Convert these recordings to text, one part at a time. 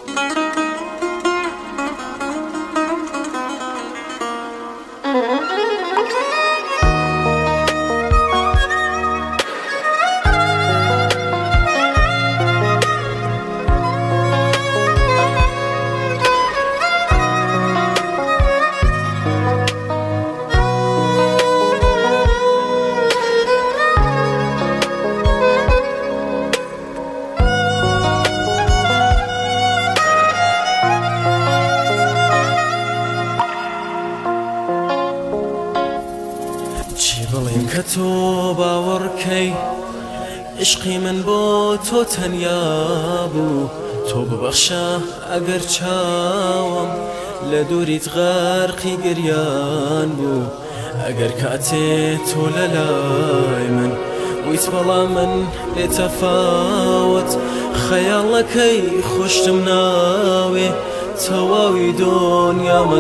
بڵێم کە تۆ باوەڕکەی عشقی من بۆ تۆ تەنیا بوو، تۆ ببەخشە ئەگەر چاوم لە دووریت غەرقی گریان بوو. ئەگەر کاتێ تۆ لەلای من ویت بەڵام من بێتەفاوت، خەیاڵەکەی خوشتم ناوێ تەواوی دنیامە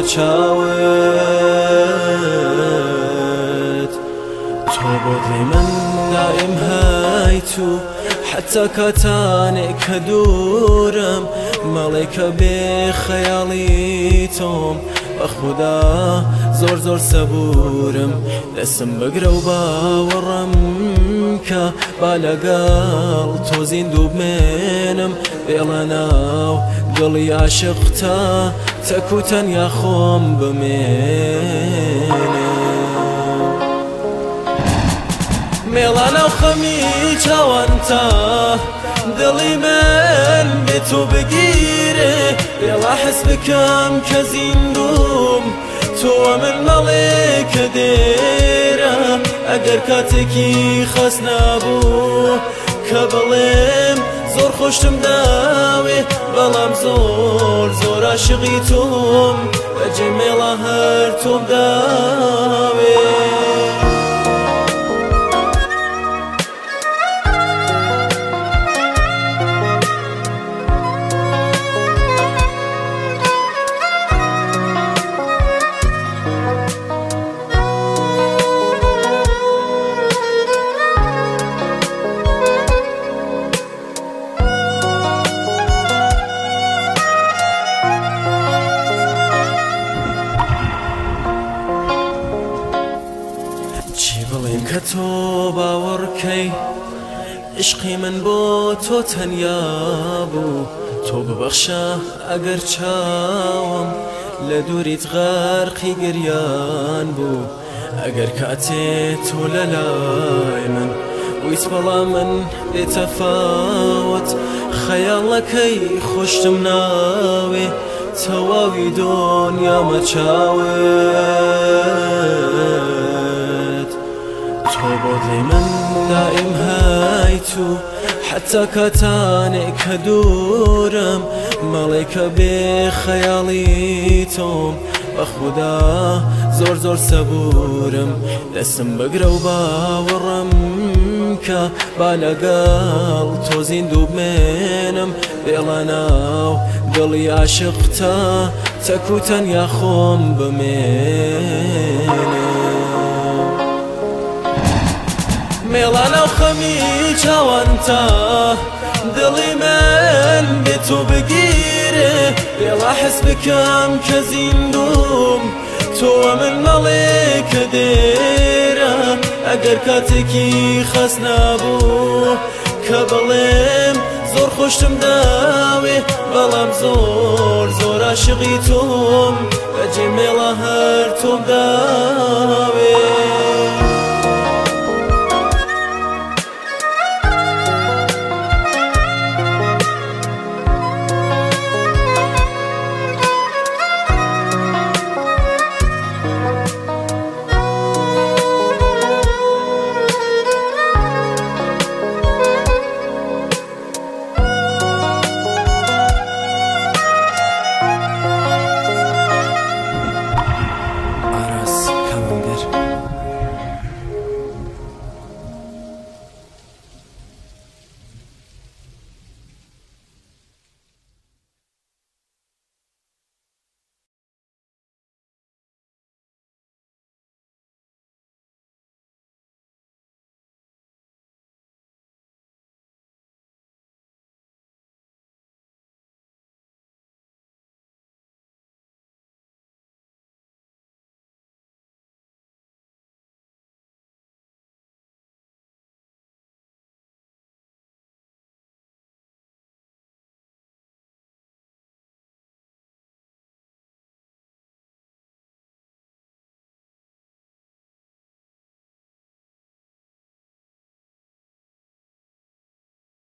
چاوت. تۆ بۆ دڵی من دائم هایتو، حتا کاتانێک کە دوورم مەڵێ کە بێ خەیاڵی تۆم بەخودا زۆر زۆر سەبورم. دەستم بگرە و باوەڕم کە با لەگەڵ تۆ زیندوو بمێنم، بێڵە ناو دڵی عاشق تا تەک و تەنیا خۆم بمێنم. مێڵە ناو خەمی چاوانتە دڵی من بێ تۆ بگیرێ، بێڵە حس بکەم کە زیندوم تۆوە من مەڵێ کە دێرە. ئەگەر کاتێکی خەس نابوو کە بڵێم زۆر خۆشتم داوێ، بەڵام زۆر زۆر عاشقی تۆم بەجێ مێڵە هەر تۆم داوێ. بڵێم کە تۆ باوەڕکەی عشقی من بۆ تۆ تەنیا بوو، تۆ ببەخشە ئەگەر چاوم لە دووریت غەرقی گریان بوو. ئەگەر کاتێ تۆ لەلای من ویت بەڵام من بێتەفاوت، خەیاڵەکەی خوشتم ناوێ تەواوی دنیامە چاوت. تۆ بۆ دڵی من دائم هایتو، حتا کاتانێک کە دوورم مەڵێ کە بێ خەیاڵی تۆم بەخودا زۆر زۆر سەبورم. دەستم بگرە و باوەڕم کە با لەگەڵ تۆ زیندوو بمێنم، بێڵە ناو دڵی عاشق تا تەک و تەنیا خۆم بمێنم. مێڵە ناو خەمی چاوانتە دڵی من بێ تۆ بگیرێ، بێڵە حس بکەم کە زیندوم تۆوە من مەڵێ کە دێرە. ئەگەر کاتێکی خەس نابوو کە بڵێم زۆر خۆشتم داوێ، بەڵام زۆر زۆر عاشقی تۆم بەجێ مێڵە هەر تۆم داوێ.